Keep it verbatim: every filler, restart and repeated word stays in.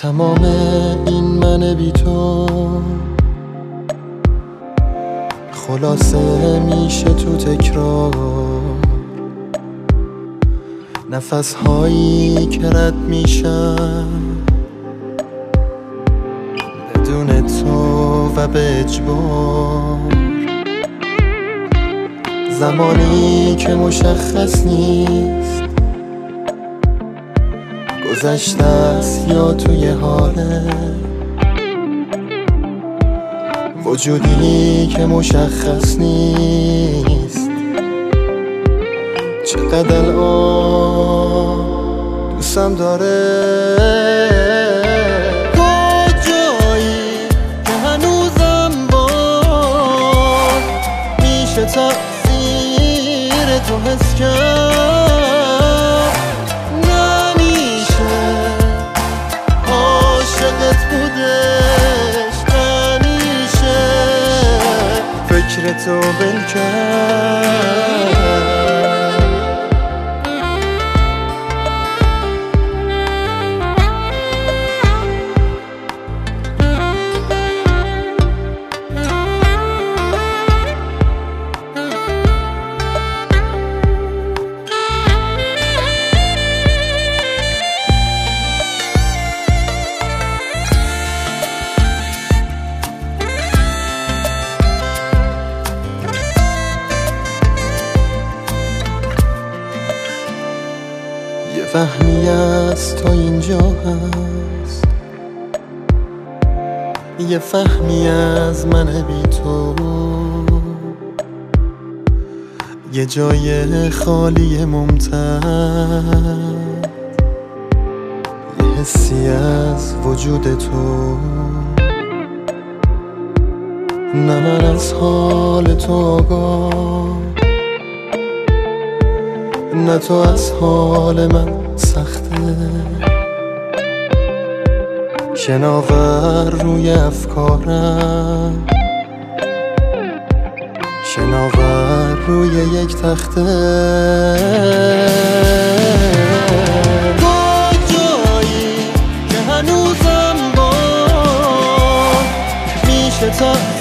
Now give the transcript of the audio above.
تمام این من بی تو خلاصه میشه تو تکرار، نفس هایی که رد میشن بدون تو و به اجبار، زمانی که مشخص نیست گذشته است یا توی حاله، وجودی که مشخص نیست چقدر الان دوستم داره. کجایی که هنوزم باز میشه تأثیر تو حس کرد، نمیشه عاشقت بودش، نمیشه فکر تو بل کرد. یه فهمی از تو اینجا هست، یه فهمی از من بی تو، یه جای خالی ممتد، یه حسی از وجود تو. نه من از حال تو آگاه، نه تو از حال من سخته، شناور روی افکارم، شناور روی یک تخته. کجایی که هنوزم باز میشه تا